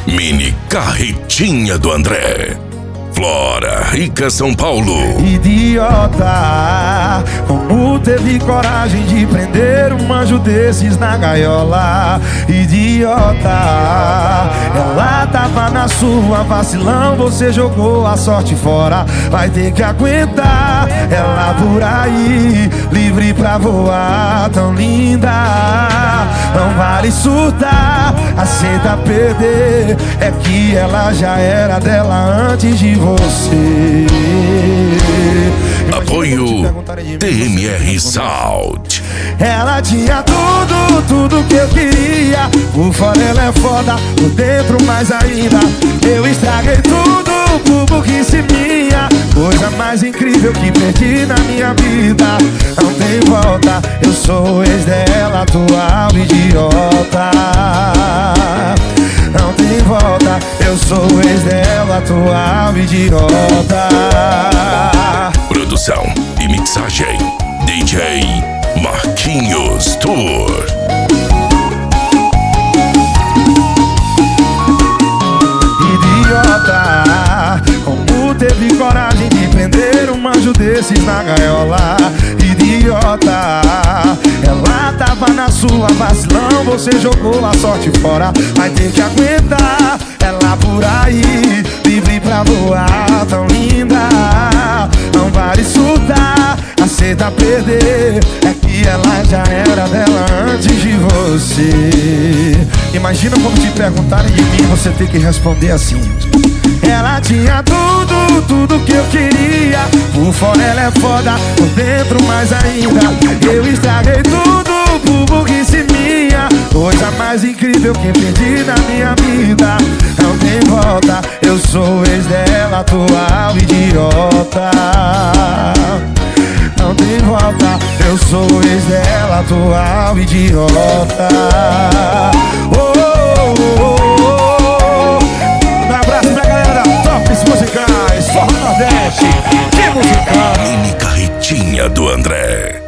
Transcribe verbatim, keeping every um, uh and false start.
Mini Carretinha do André. Flora, Rica, São Paulo. Idiota, como teve coragem de prender um anjo desses na gaiola? Idiota, ela tava na sua, vacilão, você jogou a sorte fora. Vai ter que aguentar ela por aí, livre pra voar, tão linda. Não vale surtar, aceita perder. É que ela já era dela antes de você. Apoio T M R Salt. Ela tinha tudo, tudo que eu queria. Por fora ela é foda, por dentro mais ainda. Eu estraguei tudo por burrice minha. Coisa mais incrível que perdi na minha vida. Não tem volta, eu sou o ex dela, atual idiota. Não tem volta, eu sou o ex dela, atual idiota. Produção e mixagem D J Marquinhos Tour. Idiota, como teve coragem de prender um anjo desses na gaiola? Idiota, ela tava na sua, vacilão, você jogou a sorte fora. Vai ter que aguentar ela por aí, livre pra voar, tão linda. Não vale surtar, aceita perder. É que ela já era dela antes de você. Imagina como te perguntarem de mim, você tem que responder assim: ela tinha tudo, tudo que eu queria. Por fora ela é foda, por dentro mais ainda. Eu estraguei tudo por burrice minha. Coisa mais incrível que perdi na minha vida. Não tem volta, eu sou o ex dela, atual idiota. Não tem volta, eu sou o ex dela, atual idiota. Oh, oh, oh, oh. Um abraço pra galera da Tops Musicais, Forró Nordeste, que musical. Mini Carretinha do André.